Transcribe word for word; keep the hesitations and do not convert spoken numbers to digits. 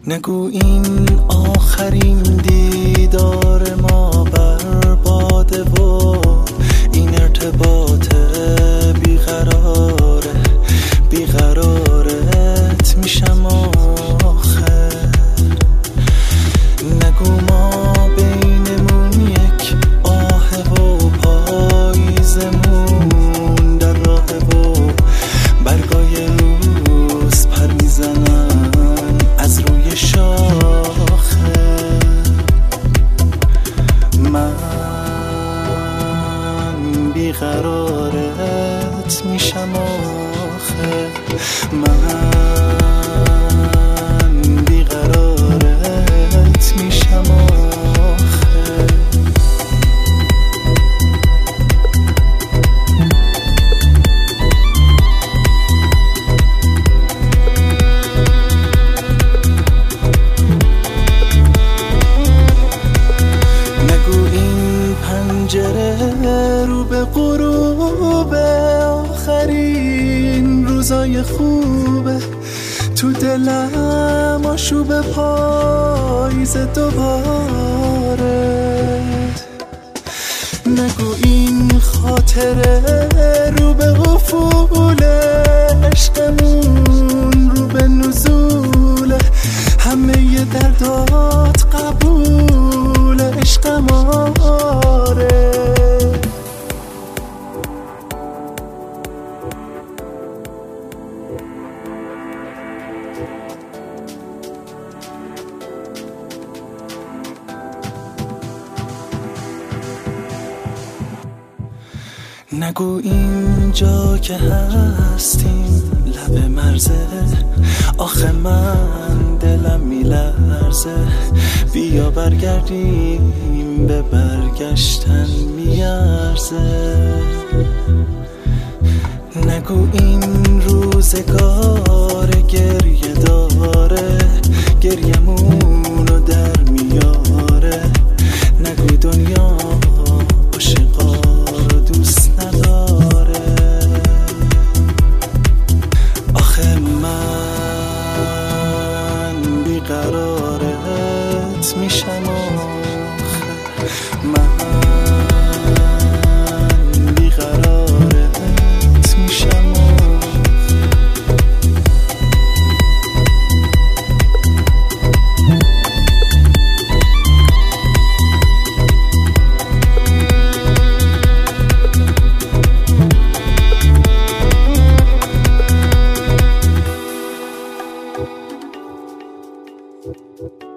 نگو این آخرین دیدار ما برباده و این ارتباط بیقراره، بیقرارت میشم آخر. نگو ما بینمون یک آه و پاییزمون در راه و برگای روز پر میزنن از روی شاخه. من بیقرارت میشم آخه، من بیقرارت میشم آخه. نگو این پنجره رو به غروب آخرین روزای خوبه، تو دلم آشوب پاییز دوباره. نگو این خاطره رو به افول عشقمون رو به نزوله، همه ی دردات قبول عشقم آره. نگو اینجا که هستیم لب مرزه، آخه من دلم میلرزه. بیا برگردیم، به برگشتن میارزه. نگو این روزگار گریه داره، گریمونو در میاره. نگو دنیا عاشقا رو دوست نداره، آخه من بیقرارت میشم آخه، من بیقرارت میشم آخه. Thank you.